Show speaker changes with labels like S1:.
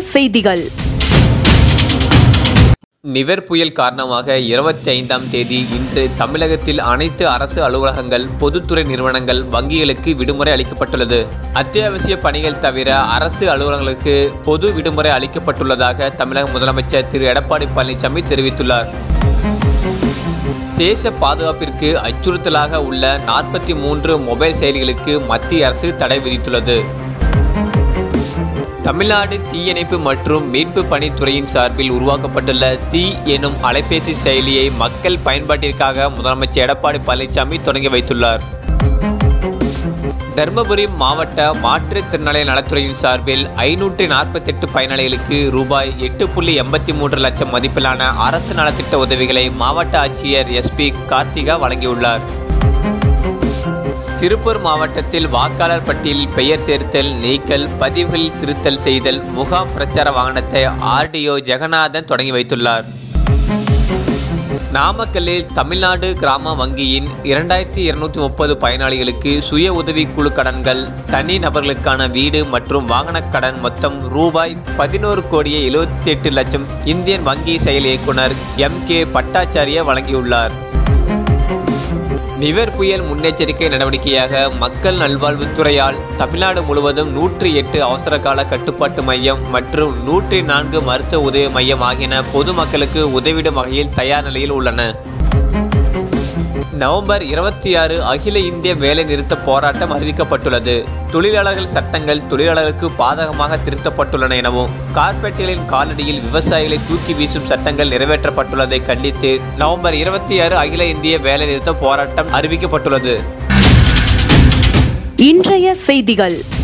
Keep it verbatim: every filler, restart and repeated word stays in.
S1: செய்திகள்.
S2: நிவர் புயல் காரணமாக இருபத்தி ஐந்தாம் தேதி இன்று தமிழகத்தில் அனைத்து அரசு அலுவலகங்கள், பொதுத்துறை நிறுவனங்கள், வங்கிகளுக்கு விடுமுறை அளிக்கப்பட்டுள்ளது. அத்தியாவசிய பணிகள் தவிர அரசு அலுவலகங்களுக்கு பொது விடுமுறை அளிக்கப்பட்டுள்ளதாக தமிழக முதலமைச்சர் திரு எடப்பாடி பழனிசாமி தெரிவித்துள்ளார். தேச பாதுகாப்பிற்கு அச்சுறுத்தலாக உள்ள நாற்பத்தி மூன்று மொபைல் செயலிகளுக்கு மத்திய அரசு தடை விதித்துள்ளது. தமிழ்நாடு தீயணைப்பு மற்றும் மீட்பு பணித்துறையின் சார்பில் உருவாக்கப்பட்டுள்ள தீ எனும் அலைபேசி செயலியை மக்கள் பயன்பாட்டிற்காக முதலமைச்சர் எடப்பாடி பழனிசாமி தொடங்கி வைத்துள்ளார். தருமபுரி மாவட்ட மாற்றுத்திறனாளி நலத்துறையின் சார்பில் ஐநூற்றி நாற்பத்தி எட்டு பயனாளிகளுக்கு ரூபாய் எட்டு புள்ளி எண்பத்தி மூன்று லட்சம் மதிப்பிலான அரசு நலத்திட்ட உதவிகளை மாவட்ட ஆட்சியர் எஸ் பி கார்த்திகா வழங்கியுள்ளார். திருப்பூர் மாவட்டத்தில் வாக்காளர் பட்டியலில் பெயர் சேர்த்தல், நீக்கல், பதிவுகளில் திருத்தல் செய்தல் முகாம் பிரச்சார வாகனத்தை ஆர்டிஓ ஜெகநாதன் தொடங்கி வைத்துள்ளார். நாமக்கல்லில் தமிழ்நாடு கிராம வங்கியின் இரண்டாயிரத்தி இருநூத்தி முப்பது பயனாளிகளுக்கு சுய உதவி குழு கடன்கள், தனி நபர்களுக்கான வீடு மற்றும் வாகன கடன் மொத்தம் ரூபாய் பதினோரு கோடியே எழுபத்தி எட்டு லட்சம் இந்தியன் வங்கி செயல் இயக்குனர் எம் கே பட்டாச்சாரியா வழங்கியுள்ளார். நிவர் புயல் முன்னெச்சரிக்கை நடவடிக்கையாக மக்கள் நல்வாழ்வுத்துறையால் தமிழ்நாடு முழுவதும் நூற்றி எட்டு அவசரகால கட்டுப்பாட்டு மையம் மற்றும் நூற்றி நான்கு மருத்துவ உதவி மையம் ஆகியன பொதுமக்களுக்கு உதவிடும் வகையில் தயார் நிலையில் உள்ளன. நவம்பர் இருபத்தி ஆறு அகில இந்திய வேலை நிறுத்த போராட்டம் அறிவிக்கப்பட்டுள்ளது. தொழிலாளர்கள் சட்டங்கள் தொழிலாளர்களுக்கு பாதகமாக திருத்தப்பட்டுள்ளன எனவும், கார்பெட்டுகளின் காலடியில் விவசாயிகளை தூக்கி வீசும் சட்டங்கள் நிறைவேற்றப்பட்டுள்ளதை கண்டித்து நவம்பர் இருபத்தி ஆறு அகில இந்திய வேலை நிறுத்த போராட்டம் அறிவிக்கப்பட்டுள்ளது.
S1: இன்றைய செய்திகள்.